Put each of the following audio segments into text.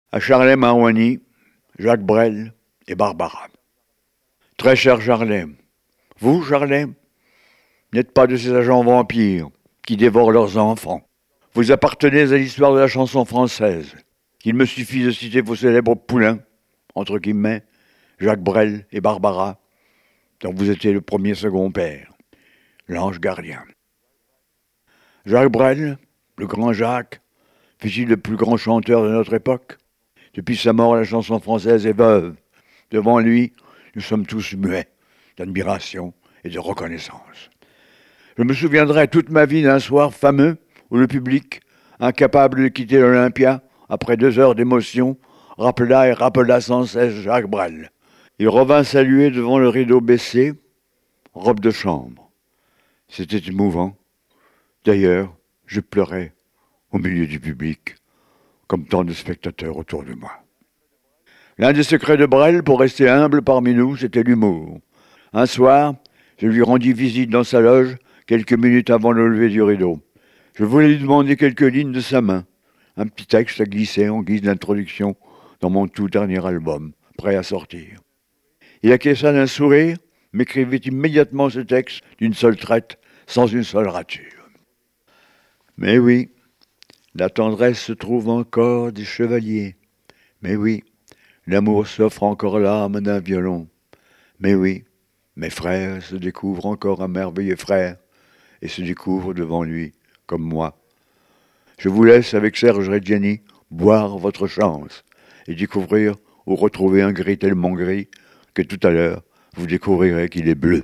À Charlet-Marouani, Jacques Brel et Barbara. Très cher Charlet, vous, Charlet, n'êtes pas de ces agents vampires qui dévorent leurs enfants. Vous appartenez à l'histoire de la chanson française. Il me suffit de citer vos célèbres poulains, entre guillemets, Jacques Brel et Barbara, dont vous étiez le premier second père, l'ange gardien. Jacques Brel, le grand Jacques, fut-il le plus grand chanteur de notre époque? Depuis sa mort, la chanson française est veuve. Devant lui, nous sommes tous muets d'admiration et de reconnaissance. Je me souviendrai toute ma vie d'un soir fameux où le public, incapable de quitter l'Olympia, après 2 heures d'émotion, rappela et rappela sans cesse Jacques Brel. Il revint saluer devant le rideau baissé, robe de chambre. C'était émouvant. D'ailleurs, je pleurais au milieu du public, comme tant de spectateurs autour de moi. L'un des secrets de Brel, pour rester humble parmi nous, c'était l'humour. Un soir, je lui rendis visite dans sa loge, quelques minutes avant le lever du rideau. Je voulais lui demander quelques lignes de sa main, un petit texte à glisser en guise d'introduction dans mon tout dernier album, prêt à sortir. Il acquiesça d'un sourire, m'écrivit immédiatement ce texte d'une seule traite, sans une seule rature. Mais oui, la tendresse se trouve encore des chevaliers. Mais oui, l'amour s'offre encore l'âme d'un violon. Mais oui, mes frères se découvrent encore un merveilleux frère et se découvrent devant lui, comme moi. Je vous laisse avec Serge Reggiani boire votre chance et découvrir ou retrouver un gris tellement gris que tout à l'heure, vous découvrirez qu'il est bleu.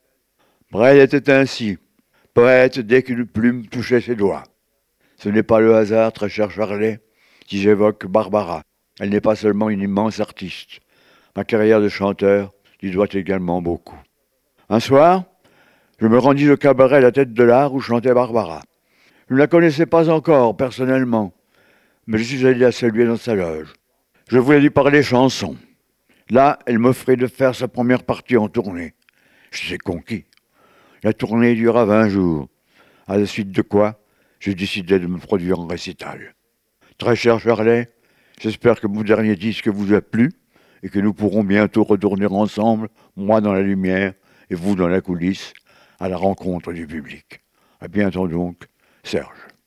Brel était ainsi, poète dès qu'une plume touchait ses doigts. Ce n'est pas le hasard, très cher Charlet, si j'évoque Barbara. Elle n'est pas seulement une immense artiste. Ma carrière de chanteur lui doit également beaucoup. Un soir, je me rendis au cabaret La Tête de l'Art où chantait Barbara. Je ne la connaissais pas encore, personnellement, mais je suis allé la saluer dans sa loge. Je voulais lui parler chanson. Là, elle m'offrit de faire sa première partie en tournée. Je suis conquis. La tournée dura 20 jours, à la suite de quoi j'ai décidé de me produire en récital. Très cher Charlet, j'espère que mon dernier disque vous a plu et que nous pourrons bientôt retourner ensemble, moi dans la lumière et vous dans la coulisse, à la rencontre du public. À bientôt donc, Serge.